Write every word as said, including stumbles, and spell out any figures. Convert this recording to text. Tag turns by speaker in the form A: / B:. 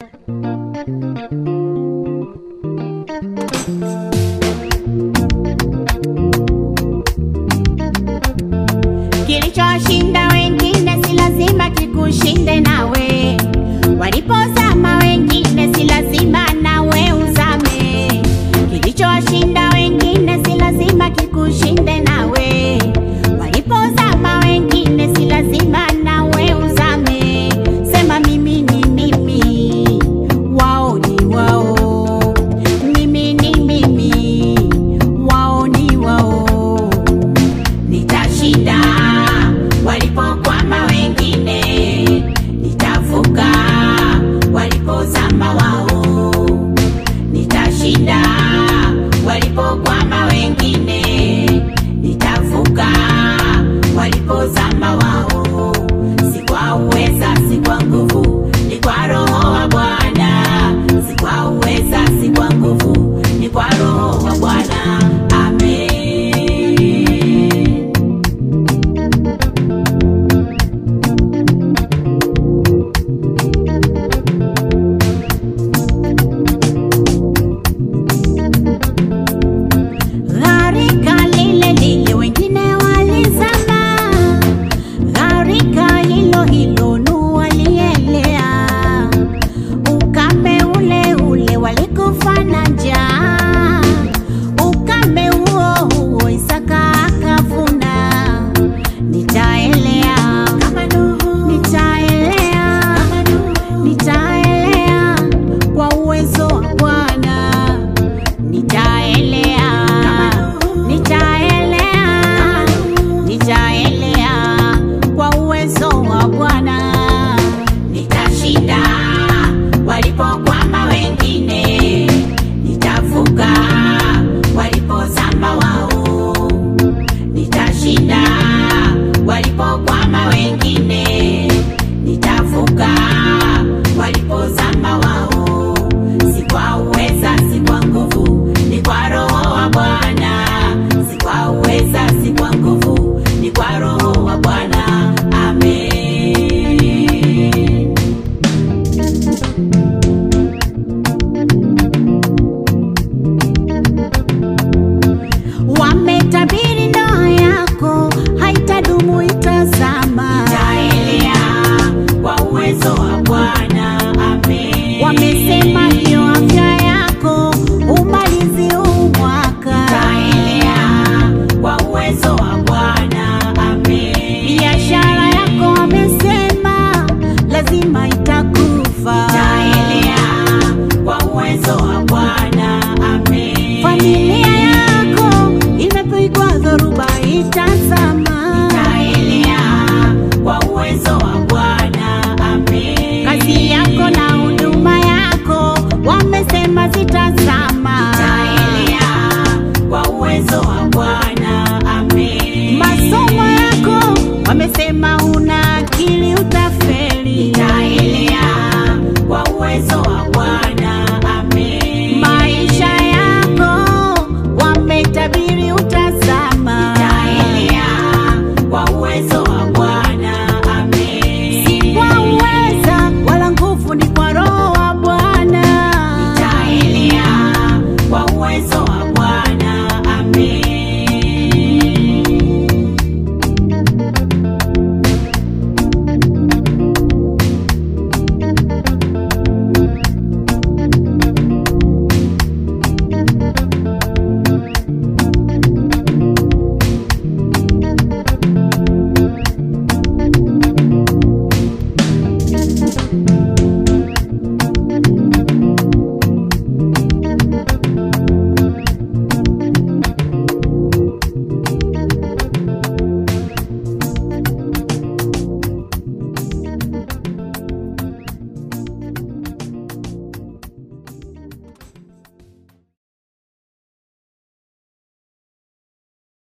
A: Kilichoshinda wengine si lazima kikushinde nawe. Walipozama wengine si lazima nawe uzame. Kilichoshinda wengine si lazima kikushinde nawe. Walipozama wengine si lazima nawe uzame. Sema mimi ni mimi, wao ni wao. Mimi ni mimi, wao ni wao. Nitashinda walipokwama wengine, nitavuka walipozama wao. Nitashinda walipokwama wengine, nitavuka walipozama wao. Si kwa uweza, si kwa nguvu, ni kwa Roho wa Bwana. Si kwa uweza, si kwa nguvu, ni kwa Roho wa Bwana. Amen. Gharika lile lile wengine walizama, gharika hilo hilo Nuhu alielea. Ukame ule ule walikufa na njaa, ukame huo huo Isaka akavuna. Nitaelea kama Nuhu, nitaelea kama Nuhu, nitaelea kwa uwezo wa Bwana. Nitaelea, nitaelea, nitaelea kwa uwezo wa Bwana. Nitashinda walipokwama wengine, nitavuka walipozama wao. Nitashinda walipokwama wengine, nitavuka walipozama wao. Si kwa uweza, si kwa nguvu, ni kwa Roho wa Bwana. Si kwa uweza, si kwa nguvu, ni kwa Roho wa Bwana. Amen. Wametabiri ndoa yako haitadumu, itazama. Nitaelea kwa uwezo wa Bwana. Amen. Wamesema hiyo afya yako umalizi huu mwaka. Nitaelea kwa uwezo wa Bwana. Amen. Biashara yako wamesema lazima itakufa. Nitaelea kwa uwezo wa Bwana. Amen. Familia yako imepigwa dhoruba, ita